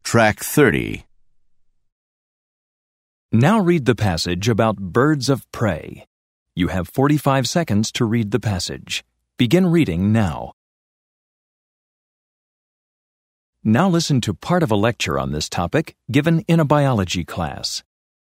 Track 30. Now read the passage about birds of prey. You have 45 seconds to read the passage. Begin reading now. Now listen to part of a lecture on this topic given in a biology class.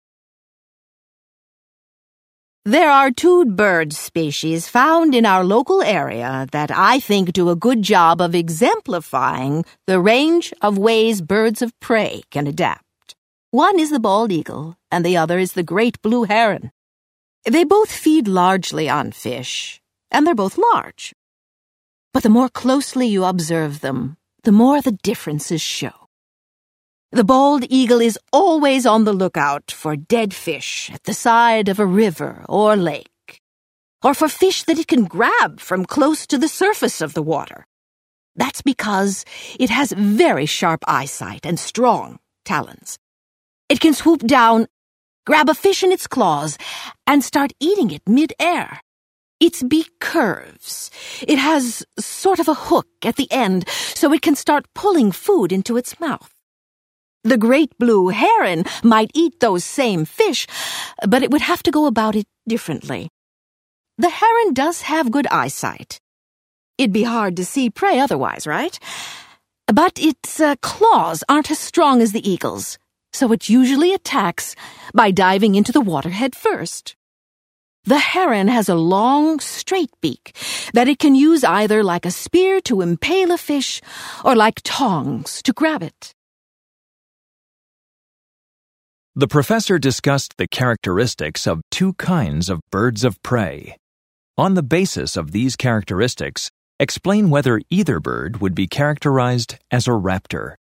There are two bird species found in our local area that I think do a good job of exemplifying the range of ways birds of prey can adapt. One is the bald eagle, and the other is the great blue heron. They both feed largely on fish, and they're both large. But the more closely you observe them, the more the differences show. The bald eagle is always on the lookout for dead fish at the side of a river or lake, or for fish that it can grab from close to the surface of the water. That's because it has very sharp eyesight and strong talons. It can swoop down, grab a fish in its claws, and start eating it mid-air. Its beak curves. It has sort of a hook at the end, so it can start pulling food into its mouth. The great blue heron might eat those same fish, but it would have to go about it differently. The heron does have good eyesight. It'd be hard to see prey otherwise, right? But its claws aren't as strong as the eagle's, so it usually attacks by diving into the water head first. The heron has a long, straight beak that it can use either like a spear to impale a fish or like tongs to grab it. The professor discussed the characteristics of two kinds of birds of prey. On the basis of these characteristics, explain whether either bird would be characterized as a raptor.